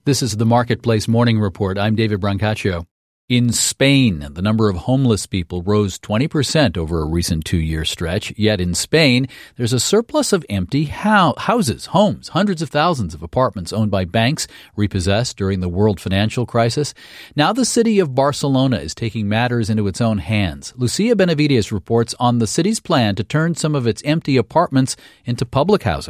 This is the Marketplace Morning Report. I'm David Brancaccio. In Spain, the number of homeless people rose 20% over a recent 2-year stretch. Yet in Spain, there's a surplus of empty homes, hundreds of thousands of apartments owned by banks repossessed during the world financial crisis. Now the city of Barcelona is taking matters into its own hands. Lucia Benavides reports on the city's plan to turn some of its empty apartments into public housing.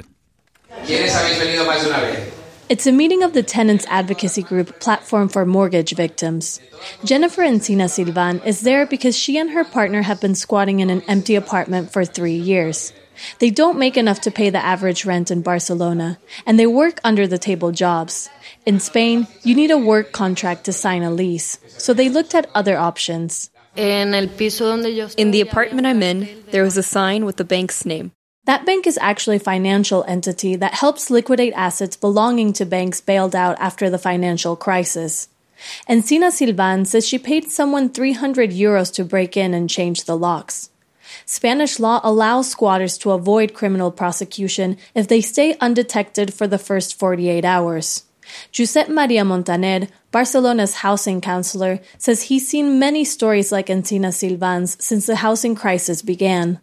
It's a meeting of the tenants' advocacy group Platform for Mortgage Victims. Jennifer Encina Silvan is there because she and her partner have been squatting in an empty apartment for 3 years. They don't make enough to pay the average rent in Barcelona, and they work under-the-table jobs. In Spain, you need a work contract to sign a lease, so they looked at other options. In the apartment I'm in, there was a sign with the bank's name. That bank is actually a financial entity that helps liquidate assets belonging to banks bailed out after the financial crisis. Encina Silvan says she paid someone €300 to break in and change the locks. Spanish law allows squatters to avoid criminal prosecution if they stay undetected for the first 48 hours. Josep Maria Montaner, Barcelona's housing counselor, says he's seen many stories like Encina Silvan's since the housing crisis began.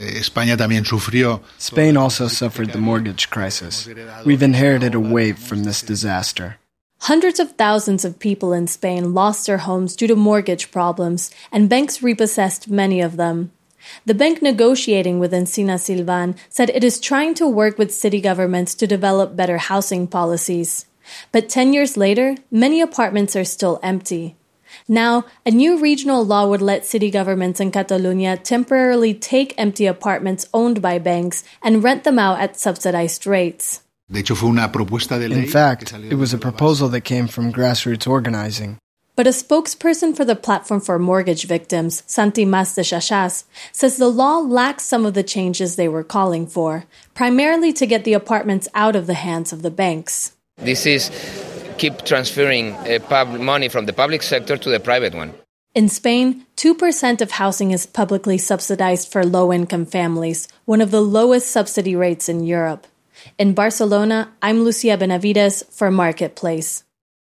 Spain also suffered the mortgage crisis. We've inherited a wave from this disaster. Hundreds of thousands of people in Spain lost their homes due to mortgage problems, and banks repossessed many of them. The bank negotiating with Encina Silvan said it is trying to work with city governments to develop better housing policies. But 10 years later, many apartments are still empty. Now, a new regional law would let city governments in Catalonia temporarily take empty apartments owned by banks and rent them out at subsidized rates. In fact, it was a proposal that came from grassroots organizing. But a spokesperson for the Platform for Mortgage Victims, Santi Mas de Chachas, says the law lacks some of the changes they were calling for, primarily to get the apartments out of the hands of the banks. This is keep transferring money from the public sector to the private one. In Spain, 2% of housing is publicly subsidized for low-income families, one of the lowest subsidy rates in Europe. In Barcelona, I'm Lucia Benavides for Marketplace.